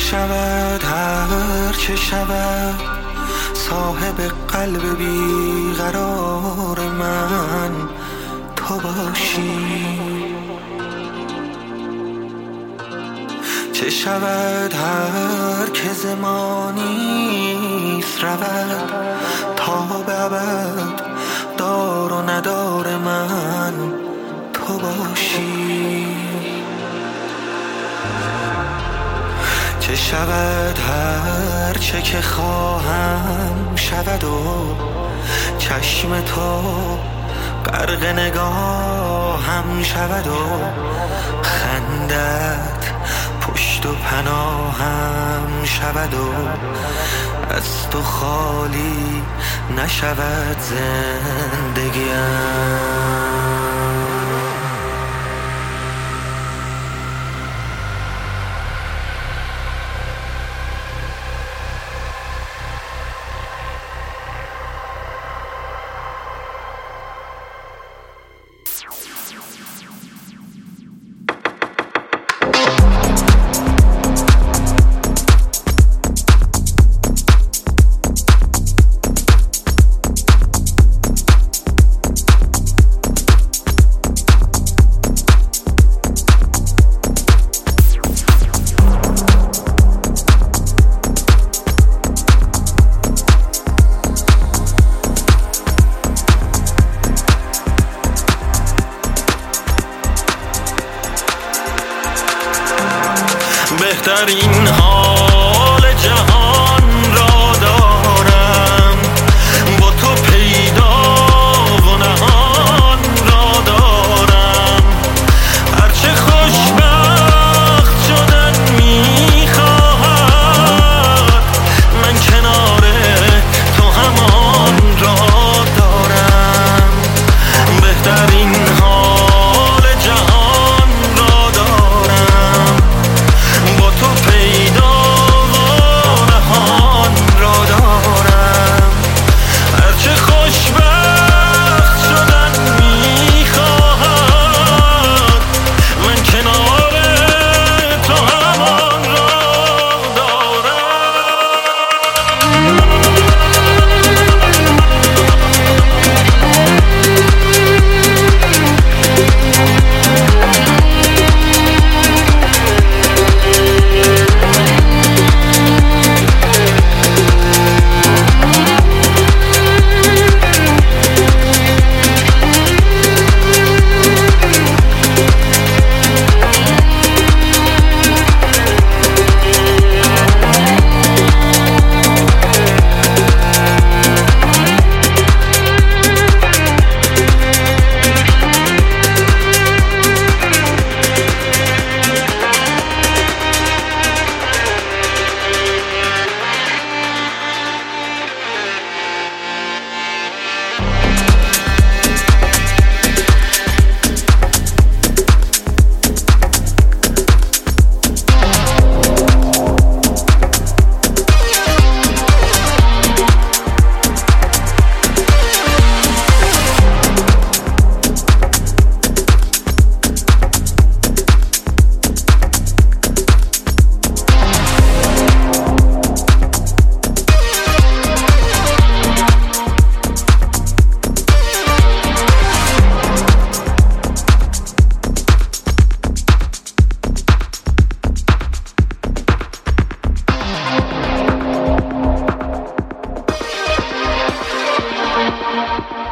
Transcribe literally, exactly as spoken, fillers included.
شود هر چه شود، صاحب قلب بیقرار من تو باشی. چه شود هر که زمانیست رود، تا به ابد دار و ندار من تو باشی. چه شود هر چه که خواهم شود و چشم تو غرق نگاهم شود و خندت پشت و پناهم شود و از تو خالی نشود زندگیم. بهترین حال جهان را دارم، با تو پیدا و نهان را دارم. هرچه خوشبخت شدن میخواهد، من کنار تو همان را دارم. بهترین حال جهان را دارم، با تو پیدا و نهان را دارم. هرچه خوشبخت شدن میخواهد، من کنار تو همان را We'll be right back.